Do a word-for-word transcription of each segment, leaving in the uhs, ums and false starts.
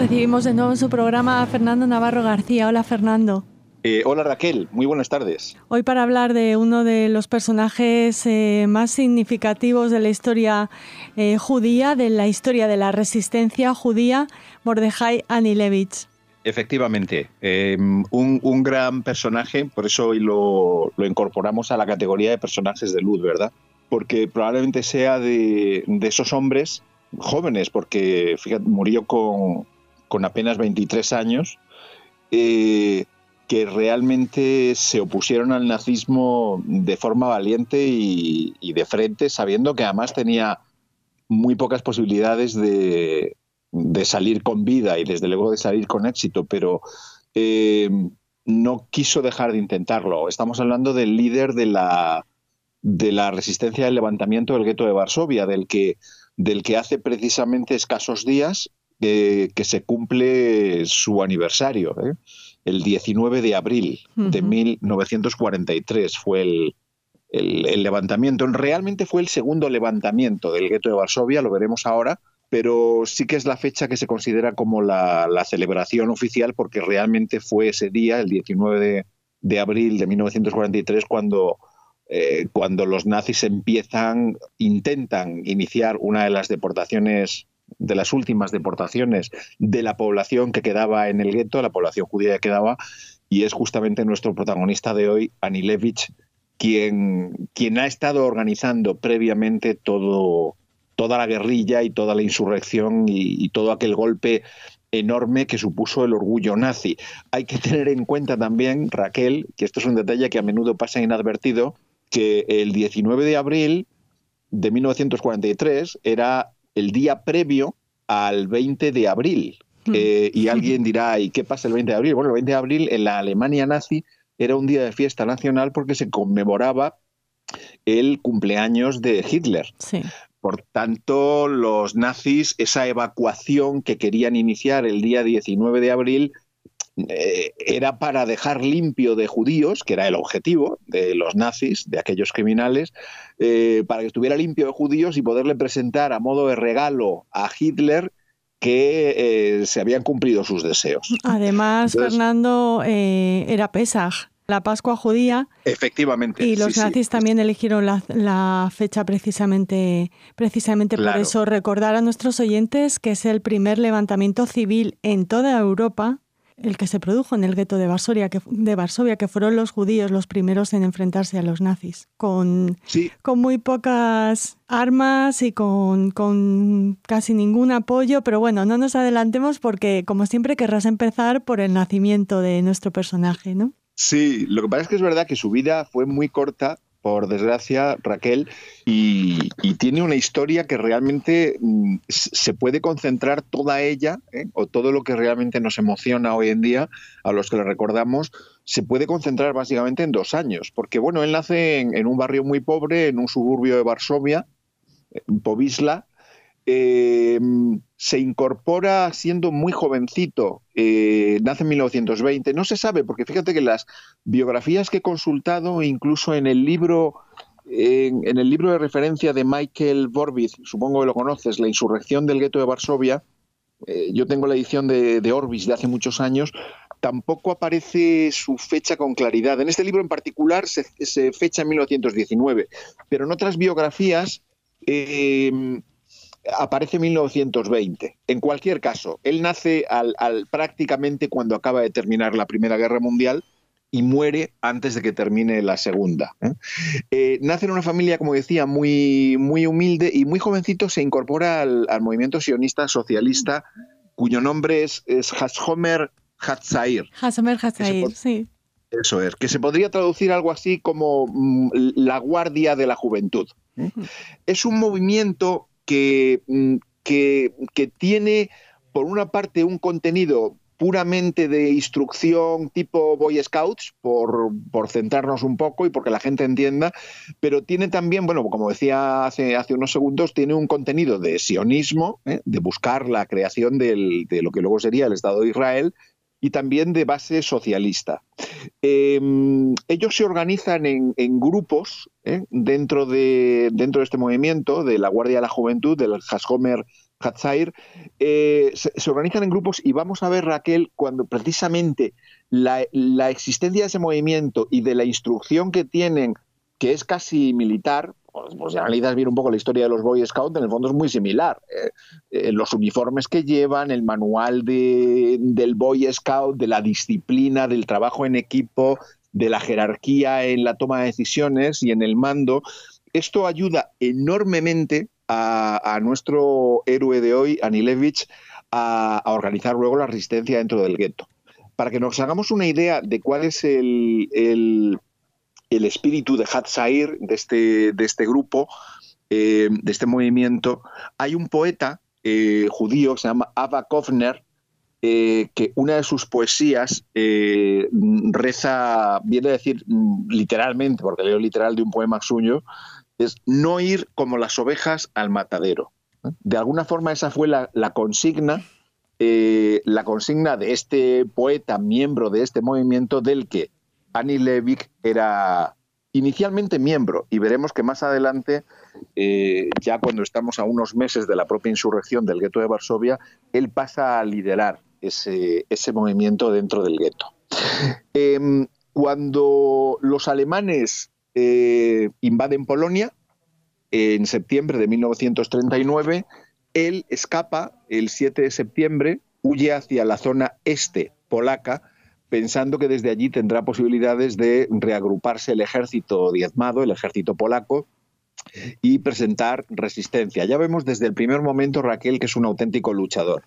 Recibimos de nuevo en su programa a Fernando Navarro García. Hola, Fernando. Eh, hola Raquel, muy buenas tardes. Hoy para hablar de uno de los personajes eh, más significativos de la historia eh, judía, de la historia de la resistencia judía, Mordejai Anilevich. Efectivamente, eh, un, un gran personaje, por eso hoy lo, lo incorporamos a la categoría de personajes de luz, ¿verdad? Porque probablemente sea de, de esos hombres jóvenes, porque fíjate, murió con, con apenas veintitrés años, eh, que realmente se opusieron al nazismo de forma valiente y, y de frente, sabiendo que además tenía muy pocas posibilidades de, de salir con vida y desde luego de salir con éxito, pero eh, no quiso dejar de intentarlo. Estamos hablando del líder de la, de la resistencia del levantamiento del gueto de Varsovia, del que, del que hace precisamente escasos días eh, que se cumple su aniversario, ¿eh? El diecinueve de abril de mil novecientos cuarenta y tres fue el, el, el levantamiento. Realmente fue el segundo levantamiento del gueto de Varsovia, lo veremos ahora, pero sí que es la fecha que se considera como la, la celebración oficial, porque realmente fue ese día, el diecinueve de, de abril de mil novecientos cuarenta y tres, cuando, eh, cuando los nazis empiezan, intentan iniciar una de las deportaciones, de las últimas deportaciones de la población que quedaba en el gueto, la población judía que quedaba, y es justamente nuestro protagonista de hoy, Anilevich, quien, quien ha estado organizando previamente todo, toda la guerrilla y toda la insurrección y, y todo aquel golpe enorme que supuso el orgullo nazi. Hay que tener en cuenta también, Raquel, que esto es un detalle que a menudo pasa inadvertido, que el diecinueve de abril de mil novecientos cuarenta y tres era el día previo al veinte de abril. Eh, y alguien dirá, ¿y qué pasa el veinte de abril? Bueno, el veinte de abril en la Alemania nazi era un día de fiesta nacional porque se conmemoraba el cumpleaños de Hitler. Sí. Por tanto, los nazis, esa evacuación que querían iniciar el día diecinueve de abril, eh, era para dejar limpio de judíos, que era el objetivo de los nazis, de aquellos criminales, eh, para que estuviera limpio de judíos y poderle presentar a modo de regalo a Hitler que eh, se habían cumplido sus deseos. Además, Entonces, Fernando, eh, era Pesaj, la Pascua judía. Efectivamente. Y los sí, nazis sí. también eligieron la, la fecha precisamente, precisamente Claro. por eso. Recordar a nuestros oyentes que es el primer levantamiento civil en toda Europa, el que se produjo en el gueto de Varsovia, que, de Varsovia, que fueron los judíos los primeros en enfrentarse a los nazis, con, Sí. con muy pocas armas y con, con casi ningún apoyo, pero bueno, no nos adelantemos porque, como siempre, querrás empezar por el nacimiento de nuestro personaje, ¿no? Sí, lo que pasa es que es verdad que su vida fue muy corta, por desgracia, Raquel, y, y tiene una historia que realmente mm, se puede concentrar toda ella, ¿eh? o todo lo que realmente nos emociona hoy en día, a los que le recordamos, se puede concentrar básicamente en dos años. Porque, bueno, él nace en, en un barrio muy pobre, en un suburbio de Varsovia, en Povisla. Eh, se incorpora siendo muy jovencito, eh, nace en mil novecientos veinte, no se sabe, porque fíjate que las biografías que he consultado, incluso en el libro, en, en el libro de referencia de Michael Vorbis, supongo que lo conoces, La insurrección del gueto de Varsovia, eh, yo tengo la edición de, de Orbis de hace muchos años, tampoco aparece su fecha con claridad. En este libro en particular se, se fecha en mil novecientos diecinueve, pero en otras biografías eh, aparece mil novecientos veinte. En cualquier caso, él nace al, al, prácticamente cuando acaba de terminar la Primera Guerra Mundial y muere antes de que termine la Segunda. ¿eh? Eh, nace en una familia, como decía, muy, muy humilde y muy jovencito se incorpora al, al movimiento sionista socialista, cuyo nombre es, es Hashomer Hatzair. Hashomer Hatzair, sí. Eso es, que se podría traducir algo así como mm, la Guardia de la Juventud. ¿eh? Uh-huh. Es un movimiento Que, que, que tiene, por una parte, un contenido puramente de instrucción tipo Boy Scouts, por, por centrarnos un poco y porque la gente entienda, pero tiene también, bueno, como decía hace, hace unos segundos, tiene un contenido de sionismo, ¿eh? de buscar la creación del, de lo que luego sería el Estado de Israel, y también de base socialista. Eh, ellos se organizan en, en grupos ¿eh? dentro, de, dentro de este movimiento de la Guardia de la Juventud, del Hashomer Hatzair, eh, se, se organizan en grupos y vamos a ver, Raquel, cuando precisamente la, la existencia de ese movimiento y de la instrucción que tienen, que es casi militar, pues, pues si analizas bien un poco la historia de los Boy Scouts, en el fondo es muy similar. Eh, eh, los uniformes que llevan, el manual de, del Boy Scout, de la disciplina, del trabajo en equipo, de la jerarquía en la toma de decisiones y en el mando, esto ayuda enormemente a, a nuestro héroe de hoy, Anielewicz, a, a organizar luego la resistencia dentro del gueto. Para que nos hagamos una idea de cuál es el, el, el espíritu de Hatzair, de este, de este grupo, eh, de este movimiento, hay un poeta eh, judío que se llama Abba Kovner, Eh, que una de sus poesías eh, reza, viene a decir literalmente, porque leo literal de un poema suyo, es no ir como las ovejas al matadero. De alguna forma esa fue la, la consigna, eh, la consigna de este poeta, miembro de este movimiento, del que Anielewicz era inicialmente miembro, y veremos que más adelante, eh, ya cuando estamos a unos meses de la propia insurrección del gueto de Varsovia, él pasa a liderar ese, ese movimiento dentro del gueto. Eh, cuando los alemanes eh, invaden Polonia, eh, en septiembre de mil novecientos treinta y nueve, él escapa el siete de septiembre, huye hacia la zona este polaca, pensando que desde allí tendrá posibilidades de reagruparse el ejército diezmado, el ejército polaco, y presentar resistencia. Ya vemos desde el primer momento, Raquel, que es un auténtico luchador.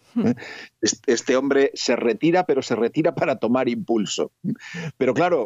Este hombre se retira, pero se retira para tomar impulso. Pero claro,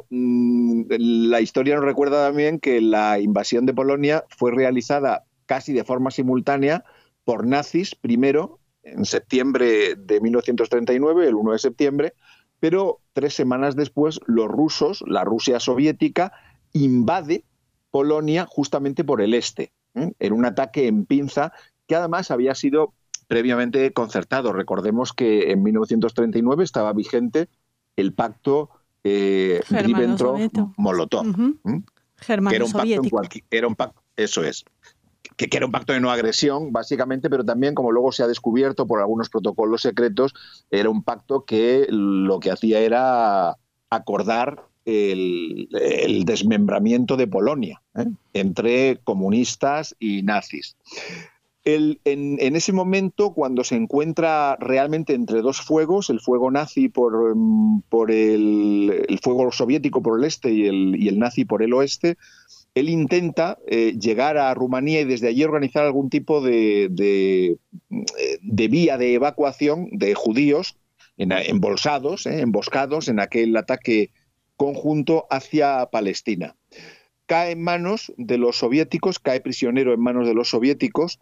la historia nos recuerda también que la invasión de Polonia fue realizada casi de forma simultánea por nazis, primero en septiembre de mil novecientos treinta y nueve, el uno de septiembre, pero tres semanas después los rusos, la Rusia soviética, invade Polonia justamente por el este, ¿eh? en un ataque en pinza que además había sido previamente concertado. Recordemos que en mil novecientos treinta y nueve estaba vigente el pacto eh, Ribbentrop-Molotov. Uh-huh. ¿eh? Que era un pacto en cualquier, era un pacto, eso es. Que, que era un pacto de no agresión, básicamente, pero también, como luego se ha descubierto por algunos protocolos secretos, era un pacto que lo que hacía era acordar el, el desmembramiento de Polonia, ¿eh? entre comunistas y nazis. El, en, en ese momento, cuando se encuentra realmente entre dos fuegos, el fuego nazi por, por el, el fuego soviético por el este y el, y el nazi por el oeste, él intenta eh, llegar a Rumanía y desde allí organizar algún tipo de, de, de vía de evacuación de judíos en, embolsados, eh, emboscados en aquel ataque conjunto hacia Palestina. Cae en manos de los soviéticos, cae prisionero en manos de los soviéticos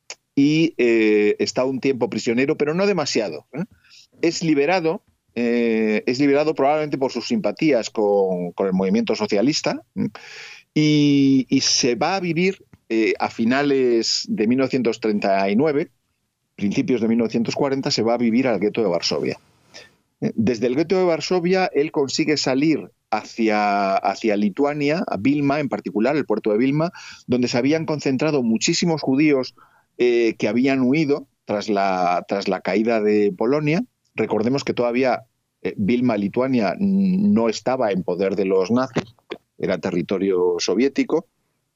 y eh, está un tiempo prisionero, pero no demasiado. ¿eh? Es liberado, eh, es liberado probablemente por sus simpatías con, con el movimiento socialista, ¿eh? y, y se va a vivir eh, a finales de mil novecientos treinta y nueve, principios de mil novecientos cuarenta, se va a vivir al gueto de Varsovia. Desde el gueto de Varsovia él consigue salir hacia, hacia Lituania, a Vilma en particular, el puerto de Vilma, donde se habían concentrado muchísimos judíos eh, que habían huido tras la, tras la caída de Polonia. Recordemos que todavía eh, Vilma, Lituania, no estaba en poder de los nazis, era territorio soviético.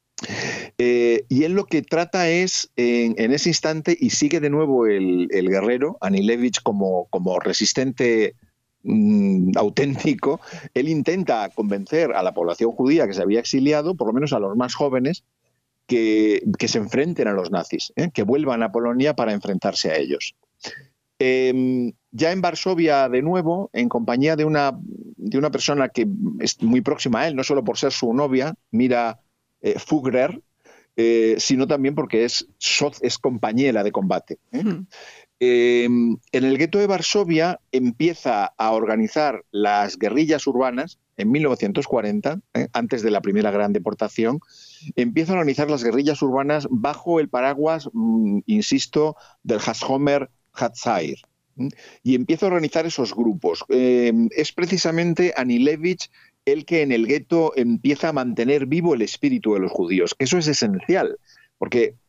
Eh, y él lo que trata es, en, en ese instante, y sigue de nuevo el, el guerrero, Anielewicz, como, como resistente mmm, auténtico, él intenta convencer a la población judía que se había exiliado, por lo menos a los más jóvenes, que, que se enfrenten a los nazis, ¿eh? que vuelvan a Polonia para enfrentarse a ellos. Eh, ya en Varsovia, de nuevo, en compañía de una, de una persona que es muy próxima a él, no solo por ser su novia, Mira Eh, Fugger, eh, sino también porque es, es compañera de combate. ¿eh? Hmm. Eh, en el gueto de Varsovia empieza a organizar las guerrillas urbanas en mil novecientos cuarenta, eh, antes de la primera gran deportación, empieza a organizar las guerrillas urbanas bajo el paraguas, mmm, insisto, del Hashomer Hatzair. ¿eh? Y empieza a organizar esos grupos. Eh, es precisamente Anielewicz el que en el gueto empieza a mantener vivo el espíritu de los judíos, que eso es esencial, porque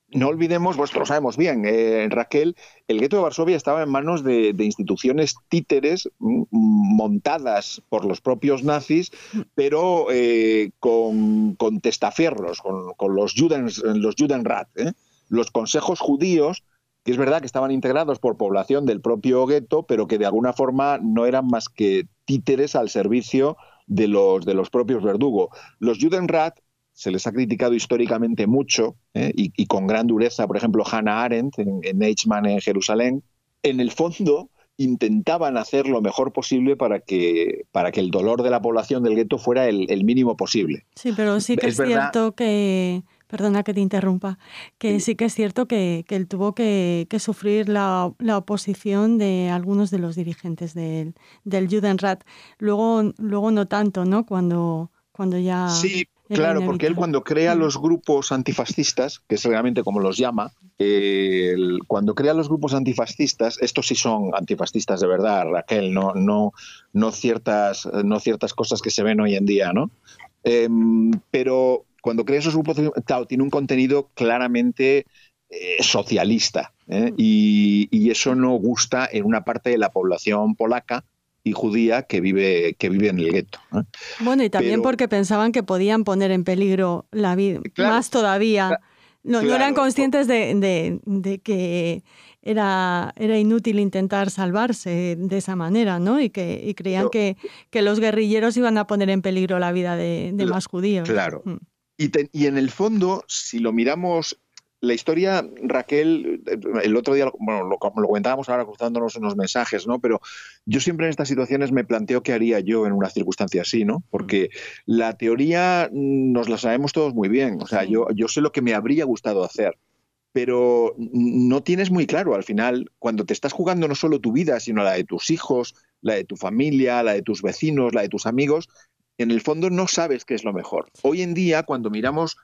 no olvidemos, pues lo sabemos bien, eh, Raquel, el gueto de Varsovia estaba en manos de, de instituciones títeres mm, montadas por los propios nazis, pero eh, con, con testaferros, con, con los, Juden, los Judenrat, ¿eh? Los consejos judíos, que es verdad que estaban integrados por población del propio gueto, pero que de alguna forma no eran más que títeres al servicio de los, de los propios verdugos. Los Judenrat se les ha criticado históricamente mucho, ¿eh? y, y con gran dureza, por ejemplo, Hannah Arendt en, en Eichmann en Jerusalén. En el fondo intentaban hacer lo mejor posible para que, para que el dolor de la población del gueto fuera el, el mínimo posible. Sí, pero sí que es, es cierto que, perdona que te interrumpa, que sí, sí que es cierto que, que él tuvo que, que sufrir la, la oposición de algunos de los dirigentes del, del Judenrat. Luego, luego no tanto, ¿no? Cuando, cuando ya... Sí. Claro, porque él cuando crea los grupos antifascistas, que es realmente como los llama, eh, el, cuando crea los grupos antifascistas, estos sí son antifascistas de verdad, Raquel, no, no, no, ciertas, no ciertas cosas que se ven hoy en día, ¿no? Eh, pero cuando crea esos grupos, claro, tiene un contenido claramente eh, socialista, ¿eh? y, y eso no gusta en una parte de la población polaca y judía que vive, que vive en el gueto, ¿eh? Bueno, y también Pero, porque pensaban que podían poner en peligro la vida, claro, más todavía. No, claro, no eran conscientes de, de, de que era, era inútil intentar salvarse de esa manera, ¿no? Y que y creían pero, que, que los guerrilleros iban a poner en peligro la vida de, de más judíos. Claro. Mm. Y, te, y en el fondo, si lo miramos... La historia, Raquel, el otro día, bueno, lo, lo comentábamos ahora cruzándonos unos mensajes, ¿no? Pero yo siempre en estas situaciones me planteo qué haría yo en una circunstancia así, ¿no? Porque la teoría nos la sabemos todos muy bien. O sea, Sí. yo, yo sé lo que me habría gustado hacer, pero no tienes muy claro al final, cuando te estás jugando no solo tu vida, sino la de tus hijos, la de tu familia, la de tus vecinos, la de tus amigos, en el fondo no sabes qué es lo mejor. Hoy en día, cuando miramos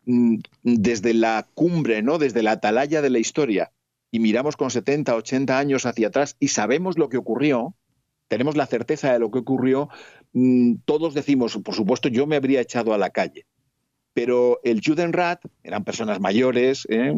desde la cumbre, ¿no? Desde la atalaya de la historia, y miramos con setenta, ochenta años hacia atrás y sabemos lo que ocurrió, tenemos la certeza de lo que ocurrió, todos decimos, por supuesto, yo me habría echado a la calle. Pero el Judenrat eran personas mayores, ¿eh?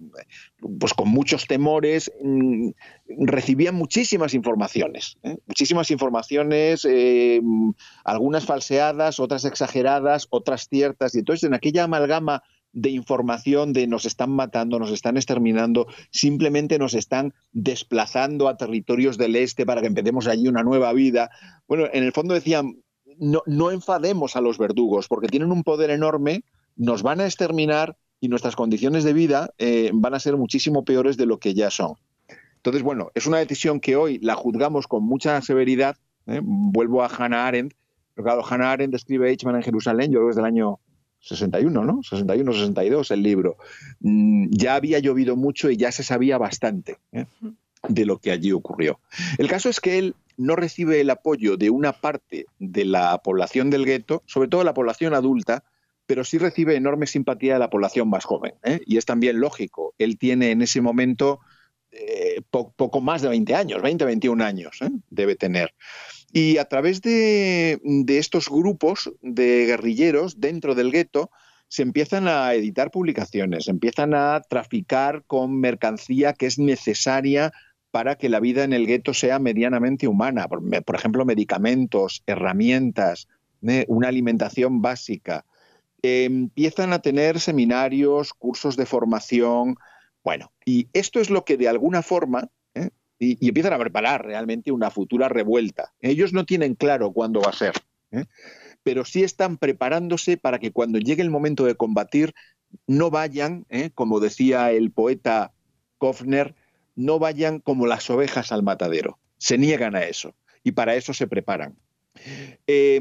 pues con muchos temores, recibían muchísimas informaciones, ¿eh? muchísimas informaciones, eh, algunas falseadas, otras exageradas, otras ciertas, y entonces en aquella amalgama de información de nos están matando, nos están exterminando, simplemente nos están desplazando a territorios del este para que empecemos allí una nueva vida. Bueno, en el fondo decían, No, no enfademos a los verdugos porque tienen un poder enorme, nos van a exterminar y nuestras condiciones de vida eh, van a ser muchísimo peores de lo que ya son. Entonces, bueno, es una decisión que hoy la juzgamos con mucha severidad. ¿eh? Vuelvo a Hannah Arendt. Pero claro, Hannah Arendt escribe Eichmann en Jerusalén, yo creo que es del año sesenta y uno, ¿no? sesenta y uno, sesenta y dos el libro. Mm, ya había llovido mucho y ya se sabía bastante ¿eh? de lo que allí ocurrió. El caso es que él no recibe el apoyo de una parte de la población del gueto, sobre todo la población adulta, pero sí recibe enorme simpatía de la población más joven, ¿eh? Y es también lógico. Él tiene en ese momento eh, po poco más de veinte años, veinte, veintiún años, ¿eh? debe tener. Y a través de, de estos grupos de guerrilleros dentro del gueto se empiezan a editar publicaciones, se empiezan a traficar con mercancía que es necesaria para que la vida en el gueto sea medianamente humana. Por, por ejemplo, medicamentos, herramientas, ¿eh? una alimentación básica. Eh, empiezan a tener seminarios, cursos de formación. Bueno, y esto es lo que de alguna forma, ¿eh? y, y empiezan a preparar realmente una futura revuelta. Ellos no tienen claro cuándo va a ser, ¿eh? pero sí están preparándose para que cuando llegue el momento de combatir no vayan, ¿eh? como decía el poeta Kofner, no vayan como las ovejas al matadero. Se niegan a eso y para eso se preparan. Eh,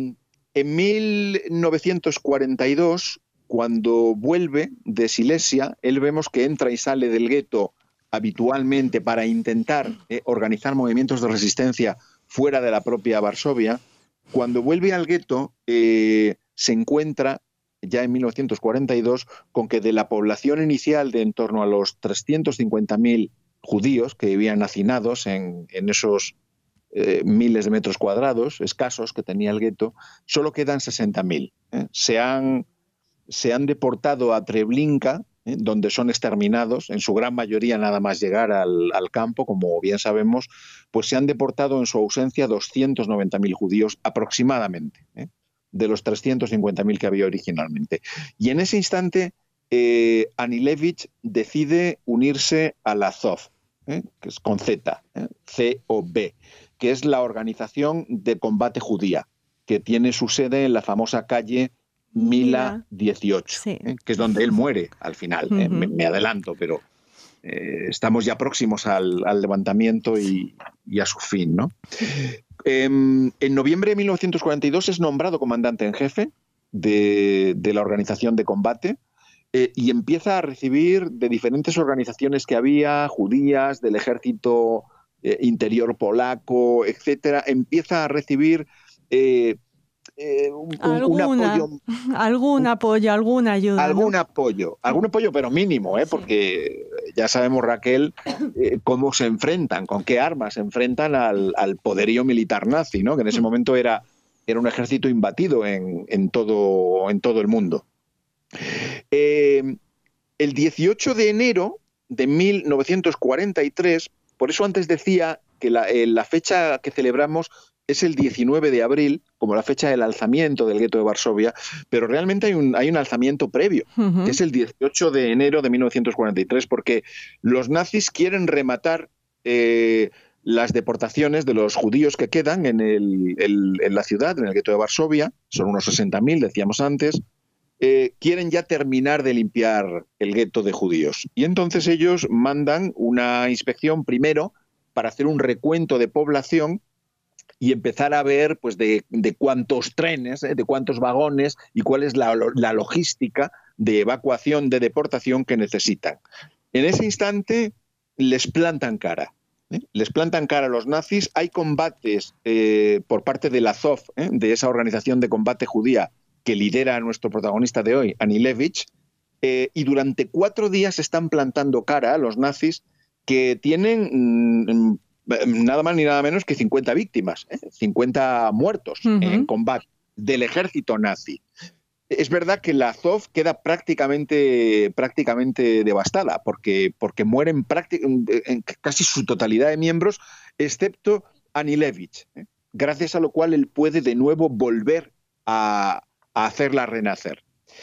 en mil novecientos cuarenta y dos, cuando vuelve de Silesia, él vemos que entra y sale del gueto habitualmente para intentar eh, organizar movimientos de resistencia fuera de la propia Varsovia. Cuando vuelve al gueto, eh, se encuentra ya en mil novecientos cuarenta y dos con que de la población inicial de en torno a los trescientos cincuenta mil judíos que vivían hacinados en, en esos eh, miles de metros cuadrados escasos que tenía el gueto, solo quedan sesenta mil. ¿eh? Se han, se han deportado a Treblinka ¿eh? Donde son exterminados, en su gran mayoría nada más llegar al, al campo, como bien sabemos, pues se han deportado en su ausencia doscientos noventa mil judíos aproximadamente, ¿eh? De los trescientos cincuenta mil que había originalmente. Y en ese instante, eh, Anilevich decide unirse a la Azov, ¿eh? Que es con Z, ¿eh? C O B, que es la Organización de Combate Judía, que tiene su sede en la famosa calle Mila dieciocho, sí. ¿eh? Que es donde él muere al final. Uh-huh. ¿eh? me, me adelanto, pero eh, estamos ya próximos al, al levantamiento y, y a su fin, ¿no? Eh, en noviembre de mil novecientos cuarenta y dos es nombrado comandante en jefe de, de la organización de combate eh, y empieza a recibir de diferentes organizaciones que había, judías, del ejército eh, interior polaco, etcétera, empieza a recibir eh, Eh, un, alguna, un apoyo, algún un, apoyo, alguna ayuda. Algún ¿no? apoyo, algún apoyo, pero mínimo, ¿eh? Sí. Porque ya sabemos, Raquel, eh, cómo se enfrentan, con qué armas se enfrentan al, al poderío militar nazi, ¿no? Que en ese momento era, era un ejército imbatido en, en, todo, en todo el mundo. Eh, el dieciocho de enero de mil novecientos cuarenta y tres, por eso antes decía que la, eh, la fecha que celebramos es el diecinueve de abril, como la fecha del alzamiento del gueto de Varsovia, pero realmente hay un, hay un alzamiento previo, uh-huh. que es el dieciocho de enero de mil novecientos cuarenta y tres, porque los nazis quieren rematar eh, las deportaciones de los judíos que quedan en, el, el, en la ciudad, en el gueto de Varsovia, son unos sesenta mil, decíamos antes, eh, quieren ya terminar de limpiar el gueto de judíos. Y entonces ellos mandan una inspección primero para hacer un recuento de población y empezar a ver pues, de, de cuántos trenes, ¿eh? de cuántos vagones y cuál es la, la logística de evacuación, de deportación que necesitan. En ese instante les plantan cara. ¿eh? Les plantan cara a los nazis. Hay combates eh, por parte de la Azov, ¿eh? de esa organización de combate judía que lidera a nuestro protagonista de hoy, Anilevich, eh, y durante cuatro días están plantando cara a los nazis que tienen mmm, nada más ni nada menos que cincuenta víctimas, ¿eh? cincuenta muertos uh-huh. en combate del ejército nazi. Es verdad que la Azov queda prácticamente, prácticamente devastada, porque, porque mueren prácti- en casi su totalidad de miembros, excepto Anilevich, ¿eh? gracias a lo cual él puede de nuevo volver a, a hacerla renacer.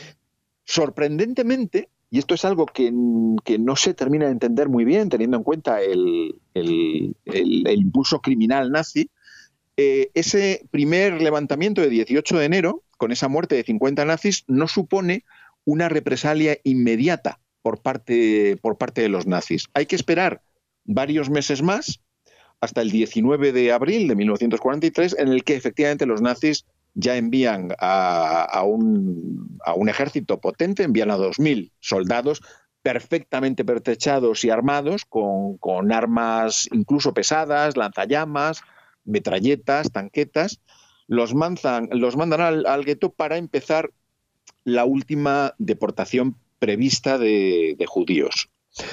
Sorprendentemente, y esto es algo que, que no se termina de entender muy bien, teniendo en cuenta el, el, el, el impulso criminal nazi, eh, ese primer levantamiento de dieciocho de enero, con esa muerte de cincuenta nazis, no supone una represalia inmediata por parte, por parte de los nazis. Hay que esperar varios meses más, hasta el diecinueve de abril de mil novecientos cuarenta y tres, en el que efectivamente los nazis ya envían a, a, un, a un ejército potente, envían a dos mil soldados perfectamente pertrechados y armados, con, con armas incluso pesadas, lanzallamas, metralletas, tanquetas, los mandan, los mandan al, al gueto para empezar la última deportación prevista de, de judíos.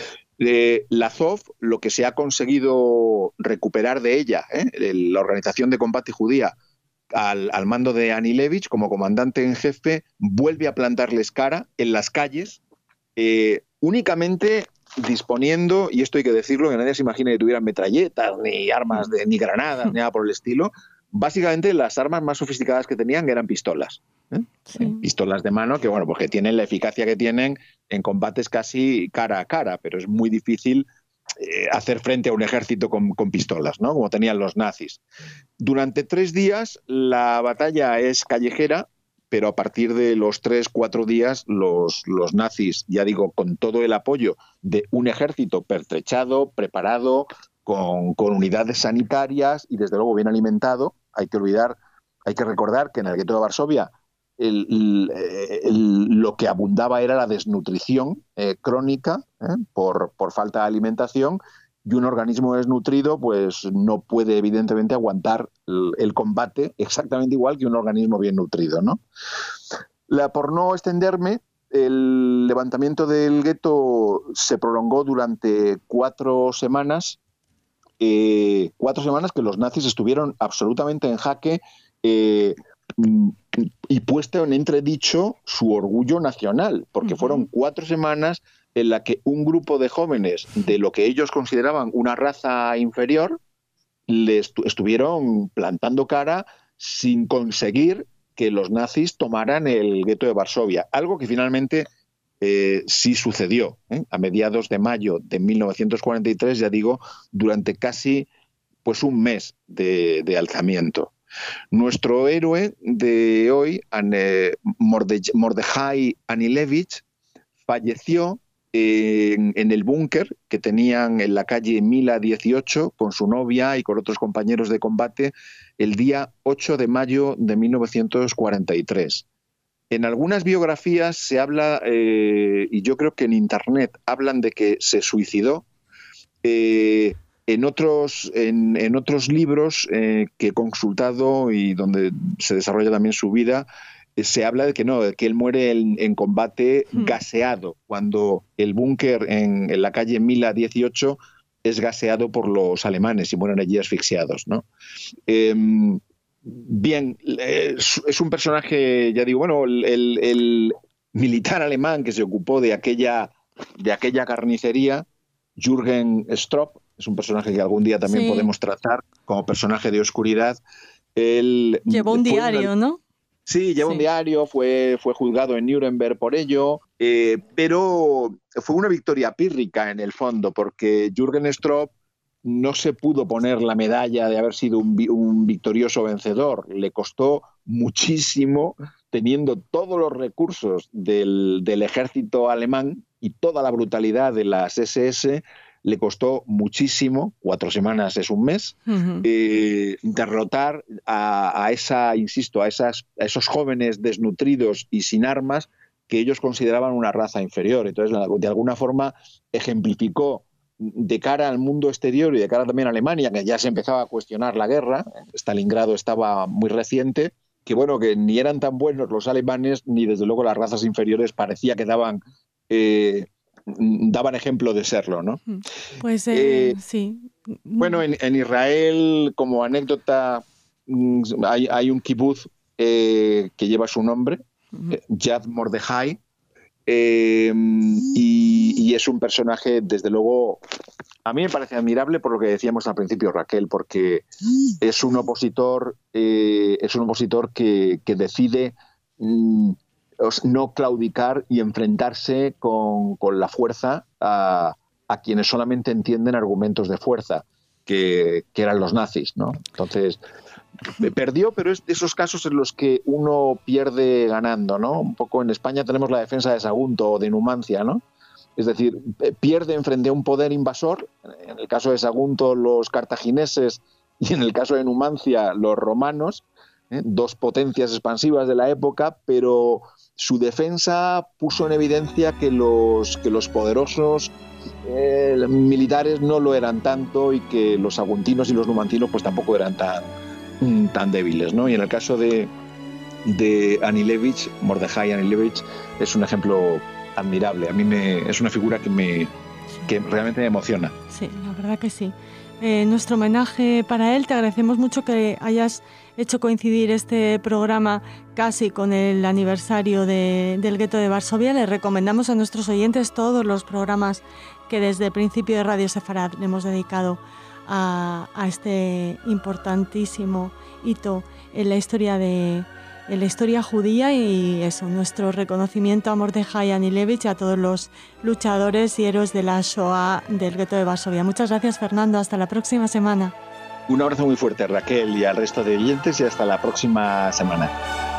De la Azov, lo que se ha conseguido recuperar de ella, ¿eh? la organización de combate judía, Al, al mando de Anilevich, como comandante en jefe, vuelve a plantarles cara en las calles, eh, únicamente disponiendo, y esto hay que decirlo, que nadie se imagine que tuvieran metralletas, ni armas, de, ni granadas, ni nada por el estilo. Básicamente las armas más sofisticadas que tenían eran pistolas. ¿eh? Sí. Pistolas de mano que, bueno, pues que tienen la eficacia que tienen en combates casi cara a cara, pero es muy difícil Eh, hacer frente a un ejército con, con pistolas, ¿no? Como tenían los nazis. Durante tres días la batalla es callejera, pero a partir de los tres, cuatro días los, los nazis, ya digo, con todo el apoyo de un ejército pertrechado, preparado, con, con unidades sanitarias y desde luego bien alimentado. Hay que olvidar, hay que recordar que en el gueto de Varsovia El, el, el, lo que abundaba era la desnutrición eh, crónica eh, por, por falta de alimentación, y un organismo desnutrido pues no puede evidentemente aguantar el, el combate exactamente igual que un organismo bien nutrido, ¿no? La, por no extenderme, el levantamiento del gueto se prolongó durante cuatro semanas, eh, cuatro semanas que los nazis estuvieron absolutamente en jaque, eh, y puesto en entredicho su orgullo nacional, porque uh-huh. fueron cuatro semanas en las que un grupo de jóvenes de lo que ellos consideraban una raza inferior le estu- estuvieron plantando cara sin conseguir que los nazis tomaran el gueto de Varsovia, algo que finalmente eh, sí sucedió ¿eh? a mediados de mayo de mil novecientos cuarenta y tres, ya digo, durante casi pues un mes de, de alzamiento. Nuestro héroe de hoy, Mordechai Anilevich, falleció en, en el búnker que tenían en la calle Mila dieciocho con su novia y con otros compañeros de combate el día ocho de mayo de mil novecientos cuarenta y tres. En algunas biografías se habla, eh, y yo creo que en Internet hablan de que se suicidó. Eh, En otros, en, en otros libros eh, que he consultado y donde se desarrolla también su vida, eh, se habla de que no, de que él muere en, en combate mm. gaseado, cuando el búnker en, en la calle Mila dieciocho es gaseado por los alemanes y mueren allí asfixiados, ¿no? Eh, bien, es, es un personaje, ya digo, bueno, el, el, el militar alemán que se ocupó de aquella, de aquella carnicería, Jürgen Stroop, es un personaje que algún día también sí. podemos tratar como personaje de oscuridad. Él llevó un diario, una... ¿no? Sí, llevó sí. un diario, fue, fue juzgado en Nuremberg por ello, eh, pero fue una victoria pírrica en el fondo, porque Jürgen Stroop no se pudo poner la medalla de haber sido un, un victorioso vencedor. Le costó muchísimo, teniendo todos los recursos del, del ejército alemán y toda la brutalidad de las ese ese, le costó muchísimo, cuatro semanas es un mes, uh-huh. eh, derrotar a, a esa, insisto, a, esas, a esos jóvenes desnutridos y sin armas que ellos consideraban una raza inferior. Entonces, de alguna forma, ejemplificó de cara al mundo exterior y de cara también a Alemania, que ya se empezaba a cuestionar la guerra, Stalingrado estaba muy reciente, que bueno, que ni eran tan buenos los alemanes, ni desde luego las razas inferiores parecía que daban... Eh, daban ejemplo de serlo, ¿no? Pues eh, eh, sí. Bueno, en, en Israel, como anécdota, hay, hay un kibutz eh, que lleva su nombre, uh-huh. eh, Yad Mordechai, eh, y, y es un personaje, desde luego, a mí me parece admirable por lo que decíamos al principio, Raquel, porque es un opositor, eh, es un opositor que, que decide mm, no claudicar y enfrentarse con, con la fuerza a, a quienes solamente entienden argumentos de fuerza, que, que eran los nazis, ¿no? Entonces, perdió, pero es de esos casos en los que uno pierde ganando, ¿no? Un poco en España tenemos la defensa de Sagunto o de Numancia, ¿no? Es decir, pierde frente a un poder invasor, en el caso de Sagunto los cartagineses y en el caso de Numancia los romanos, ¿eh? Dos potencias expansivas de la época, pero su defensa puso en evidencia que los, que los poderosos eh, militares no lo eran tanto y que los saguntinos y los numantinos pues tampoco eran tan, tan débiles, ¿no? Y en el caso de, de Anilevich, Mordechai Anilevich, es un ejemplo admirable. A mí me, es una figura que, me, que realmente me emociona. Sí, la verdad que sí. Eh, nuestro homenaje para él, te agradecemos mucho que hayas hecho coincidir este programa casi con el aniversario de, del gueto de Varsovia. Les recomendamos a nuestros oyentes todos los programas que desde el principio de Radio Sefarad hemos dedicado a, a este importantísimo hito en la historia de en la historia judía, y eso, nuestro reconocimiento a Mordechai Anilevich y a todos los luchadores y héroes de la Shoah del gueto de Varsovia. Muchas gracias, Fernando. Hasta la próxima semana. Un abrazo muy fuerte, Raquel, y al resto de oyentes, y hasta la próxima semana.